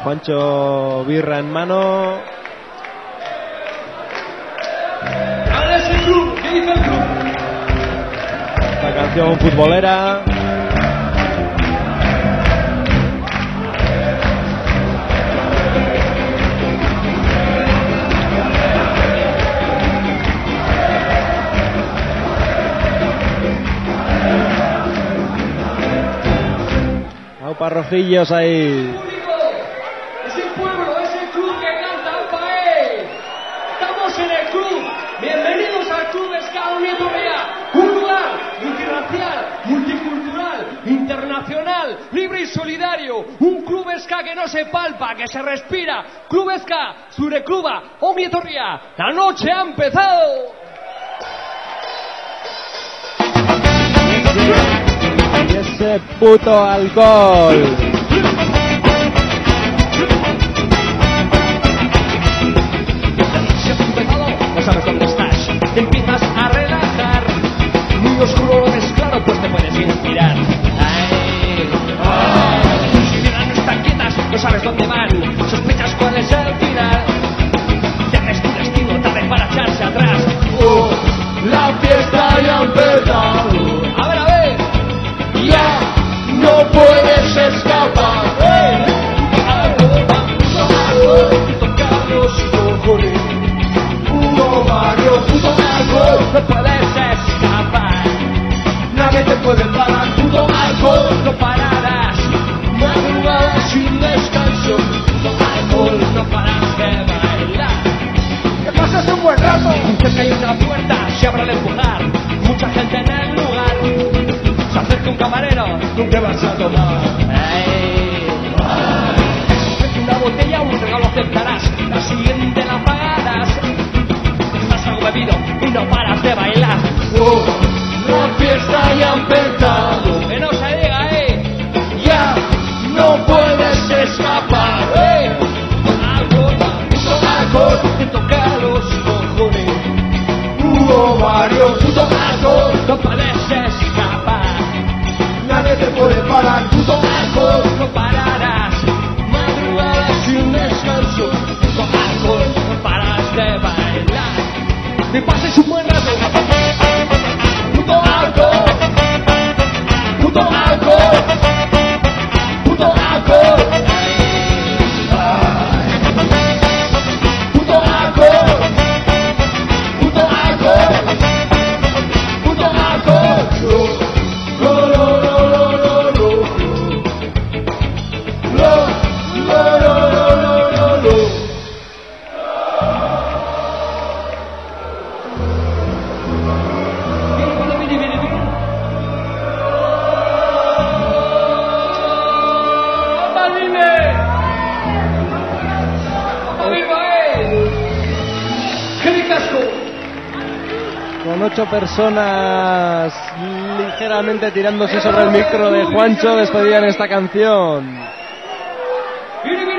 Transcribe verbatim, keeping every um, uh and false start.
Juancho, birra en mano. ¿Cuál es el club? ¿Qué dice el club? La canción futbolera. Aupa Rojillos ahí. Es el pueblo, es el club que canta Aupae. Estamos en el club. Bienvenidos al Club Ska Nieto Ría. Un lugar multirracial, multicultural, internacional, libre y solidario. Un club ska que no se palpa, que se respira. Club Ska, Zure Kluba, Ongi Etorria. La noche ha empezado. Y ese puto alcohol. Si has empezado, no sabes dónde estás. Te empiezas a relajar. Muy oscuro lo ves claro, pues te puedes inspirar. Ay, ay. Tus piernas no están quietas, no sabes dónde van. Sospechas cuál es el final. Ya ves tu destino, tarde para echarse atrás. Oh, la fiesta ya ha empezado. A ver, a ver. Ya no puedes escapar. ¡Eh! Tocar los cojones. Puro barrio, puto alcohol. No puedes escapar. Nadie te puede parar. Puto alcohol, no pararás. Madrugadas sin descanso. Puto alcohol, no paras de bailar. Que pasas un buen rato. Cerca hay una puerta, se abre al empujar. Mucha gente en el lugar. Se acerca un camarero, ¿tú qué vas a tomar? Hey. Ofrece una botella, un regalo aceptarás. La siguiente la pagarás. Estás algo bebido y no paras de bailar. Oh, la fiesta ya ha empezado. Que no se diga, eh. Ya no puedes escapar. Eh. Alcohol, puto alcohol, te toca los cojones. Puro barrio, puto alcohol, no puedes escapar. Nadie te puede parar, puto alcohol, no pararás. Madrugadas sin descanso, puto alcohol, no paras de bailar. Me pases un buen rato. Puto alcohol, puto alcohol, puto alcohol. Puto alcohol, puto alcohol, puto alcohol. No, no, no, no, no, no. No, no, no, no, no, no. Vieni, vieni, vieni, vieni. ¡Apadime! ¡Apadime! ¡Qué ricasco! Con ocho personas ligeramente tirándose sobre el micro de Juancho, despedían esta canción. ¡Vieni,